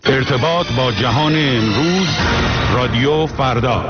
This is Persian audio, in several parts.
ارتباط با جهان امروز، رادیو فردا.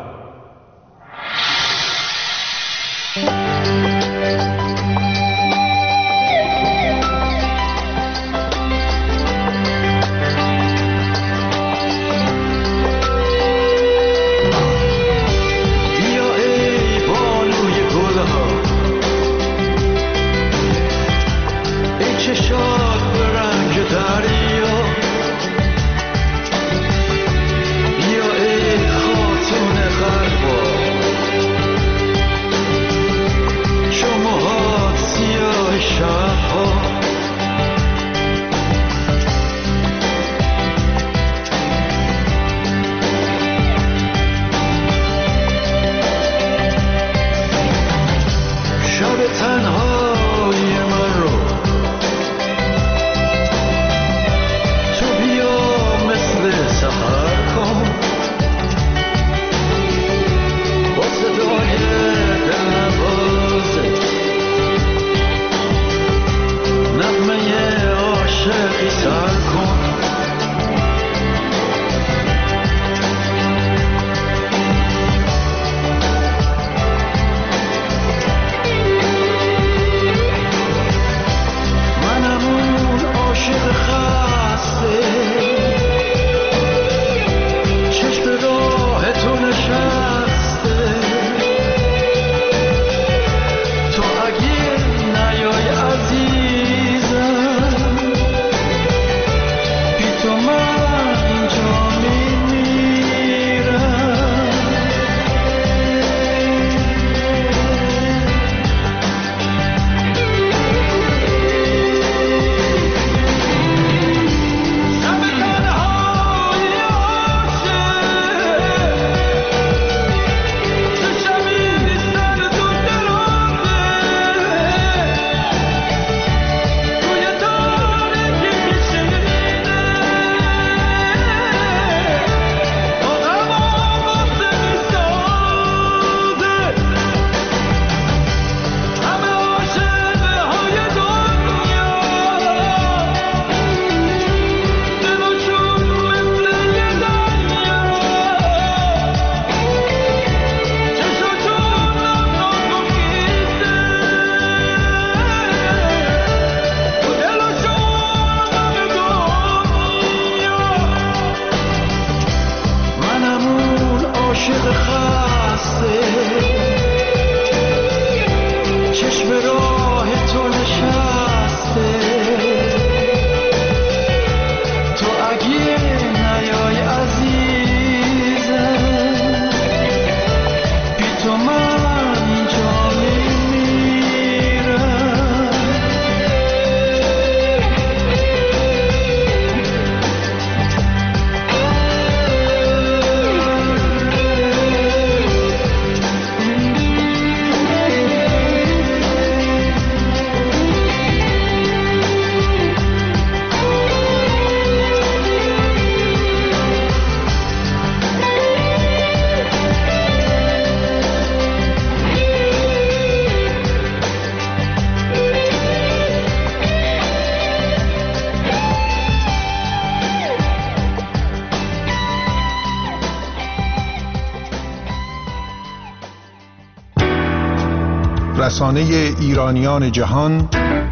رسانه ایرانیان جهان،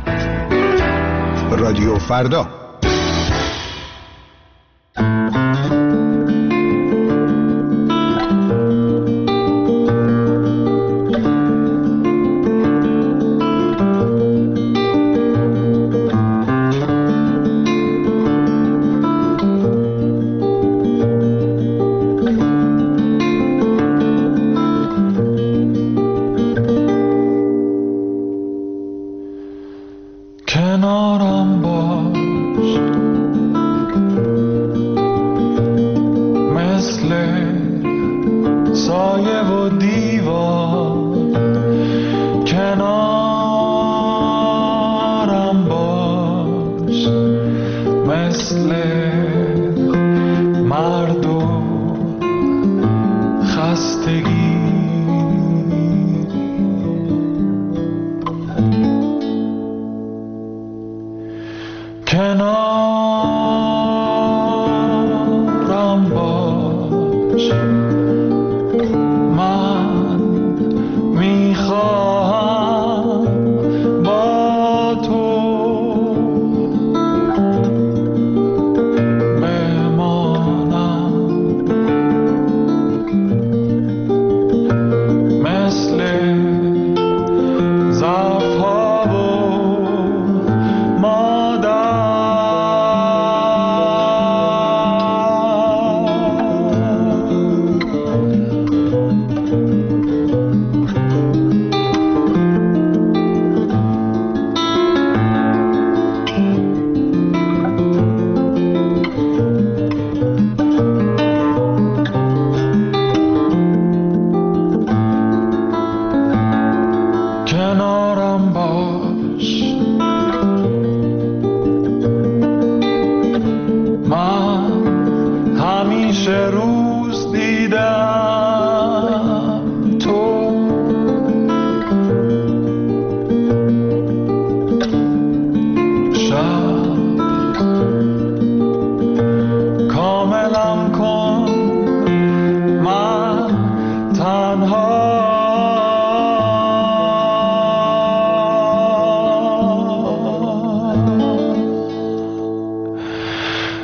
رادیو فردا. کنارم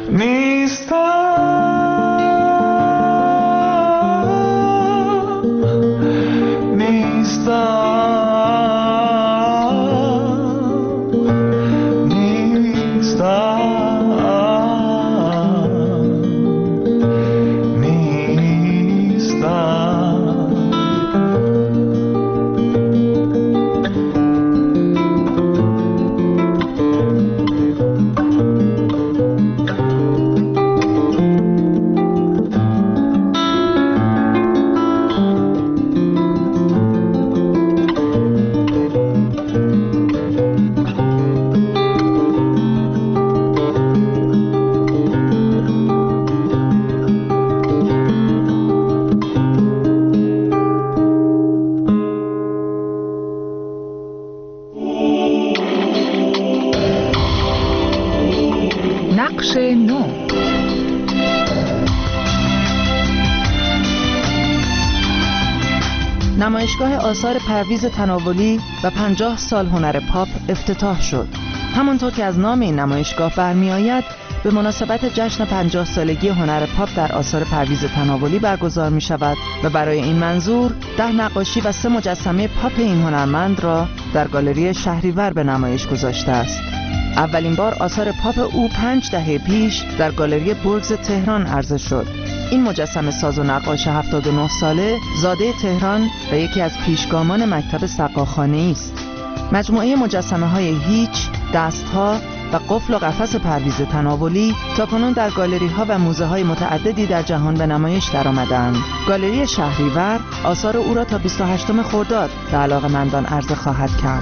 نقش نو. نمایشگاه آثار پرویز تناولی و 50 سال هنر پاپ افتتاح شد. همانطور که از نام این نمایشگاه برمی آید، به مناسبت جشن 50 سالگی هنر پاپ در آثار پرویز تناولی برگزار می شود و برای این منظور 10 نقاشی و 3 مجسمه پاپ این هنرمند را در گالری شهریور به نمایش گذاشته است. اولین بار آثار پاپ او 5 دهه پیش در گالری برگز تهران عرضه شد. این مجسمه ساز و نقاش 79 ساله زاده تهران و یکی از پیشگامان مکتب سقاخانه‌ای است. مجموعه مجسمه‌های هیچ، دست‌ها و قفل و قفس پرویز تناولی تاکنون در گالری‌ها و موزه‌های متعددی در جهان به نمایش درآمدند. گالری شهریور آثار او را تا 28 خرداد به علاقه‌مندان عرضه خواهد کرد.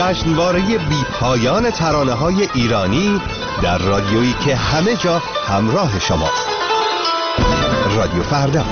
جشنواره بی‌پایان ترانه‌های ایرانی در رادیویی که همه جا همراه شماست. رادیو فردا.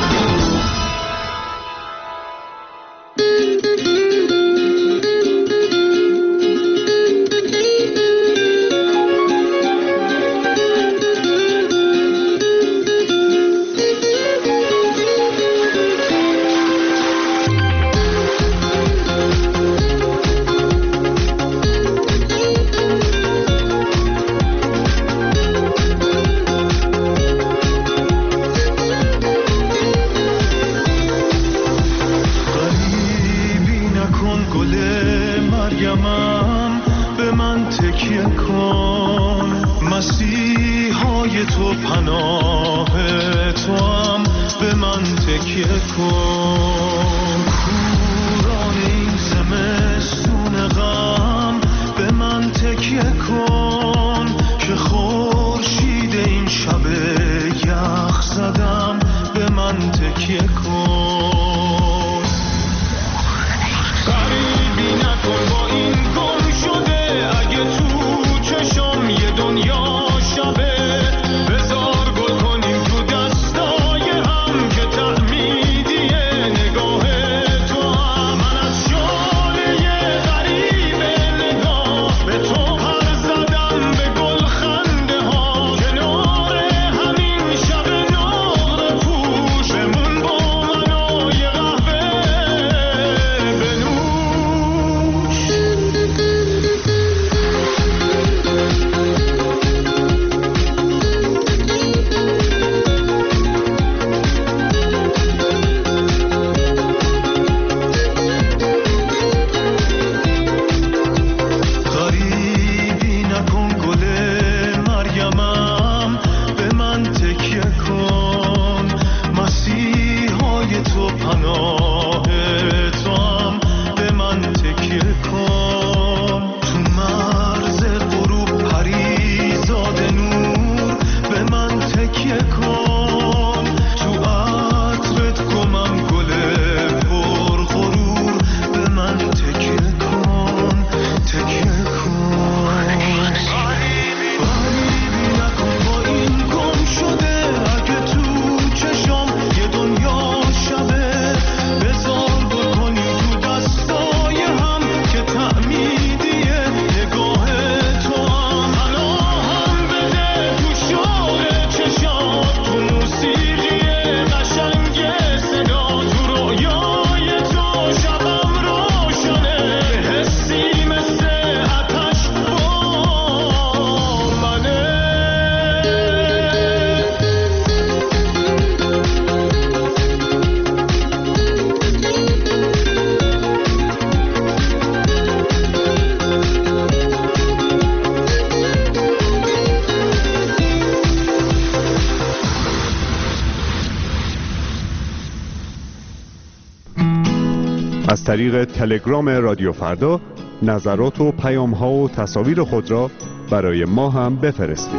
از طریق تلگرام رادیو فردا نظرات و پیام‌ها و تصاویر خود را برای ما هم بفرستید.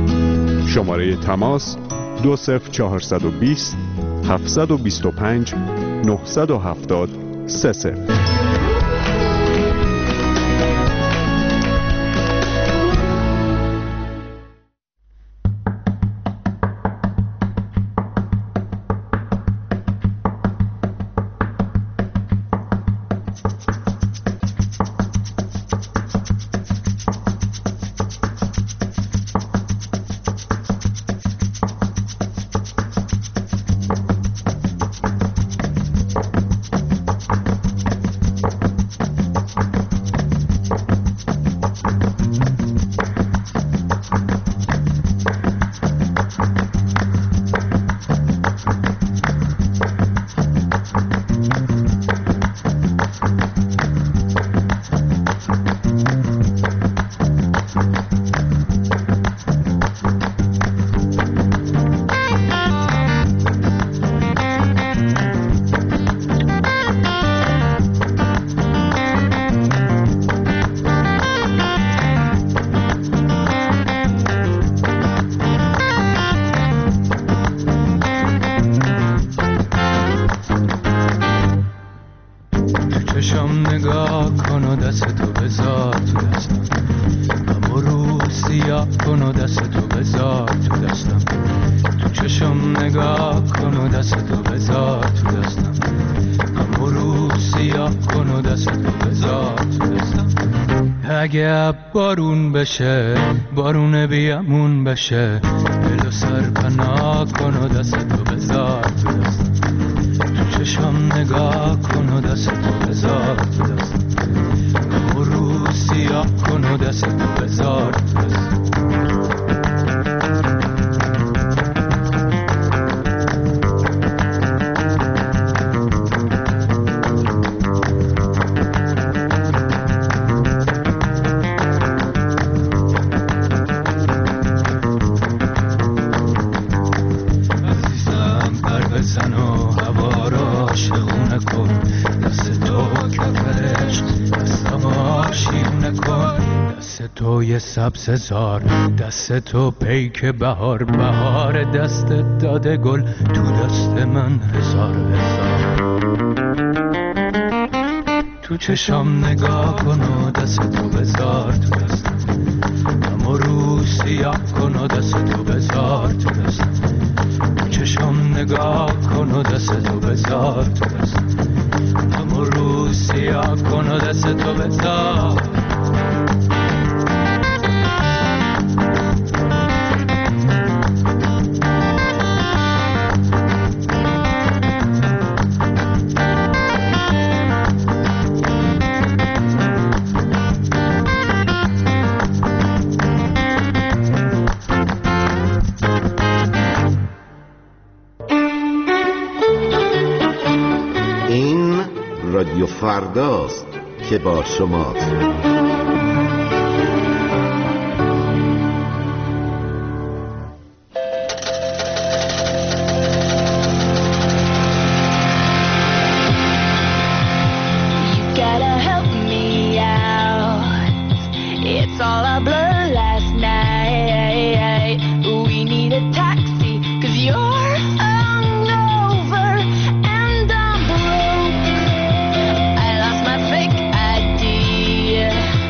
شماره تماس 20420 725 970 30. اگه بارون بشه، بارون بیامون بشه، دل و سر پناه کن و دست تو بذار تو دست، تو چشم نگاه کن و دست تو بذار تو دست، و رو سیاه کن و دست تو بذار تو دست. سبز زار دست تو پیک بهار، بهار دست داده گل تو دست من هزار هزار. تو چشم نگاه کن و دست تو بذار تو دست، اما رو سیاه کن و دست تو بذار تو دست، تو چشم نگاه کن و دست تو بذار تو دست، اما رو سیاه کن و دست تو بذار. رادیو فرداست که با شماست. Yeah.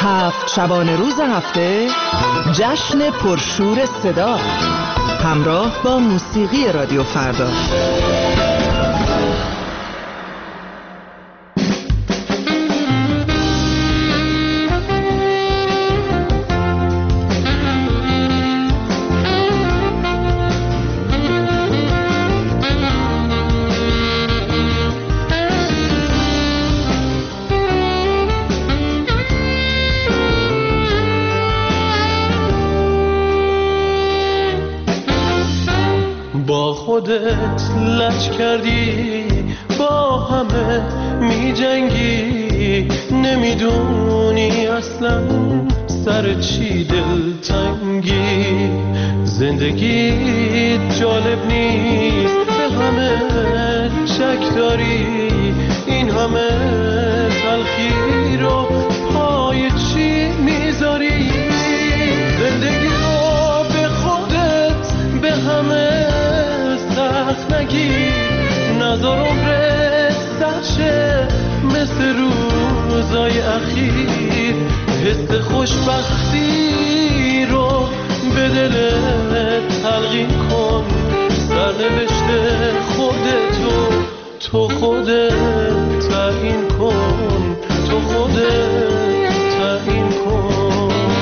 7 شبانه روز هفته جشن پرشور صدا همراه با موسیقی رادیو فردا. خودت لج کردی با همه می جنگی، نمیدونی اصلا سر چی دلتنگی. زندگی جالب نیست، به همه شک داری، این همه تلخی رو پای چی میذاری؟ زندگی رو به خودت به همه سخت نگیر، نظر عمرت سرشه مثل روزای اخیر. حس خوشبختی رو به دلت تلقین کن، سرنوشت خودتو تو خودت تعیین کن، تو خودت تعیین کن.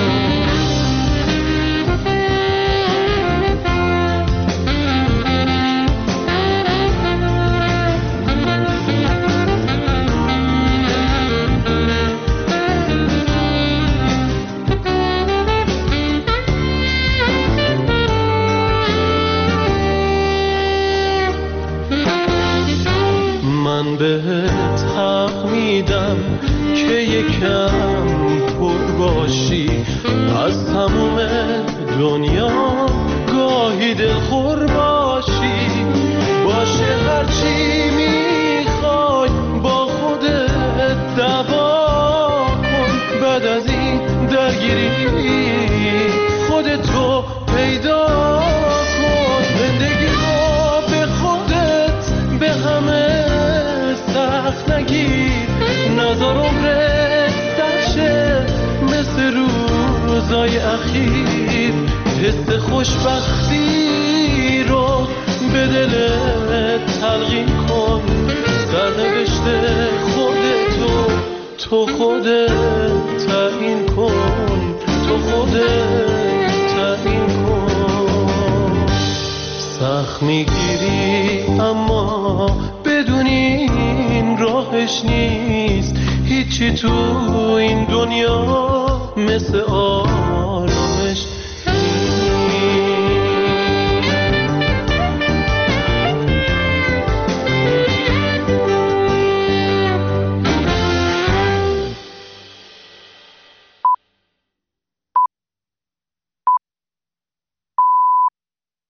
من بهت حق میدم که یکم پر باشی از تموم دنیا، گاهی دلخور باشی. باشه هرچی میخوای با خودت دعوا کن، بعد از این درگیری خودتو پیدا کن. زندگی رو به خودت به همه سخت نگیر، نظر عمرت سرشه مثل روزای اخیر. حس خوشبختی رو به دلت تلقین کن، سرنوشت خودتو تو خودت تعیین کن، تو خودت تعیین کن. سخت میگیری اما بدونی این راهش نیست، هیچی تو این دنیا مثل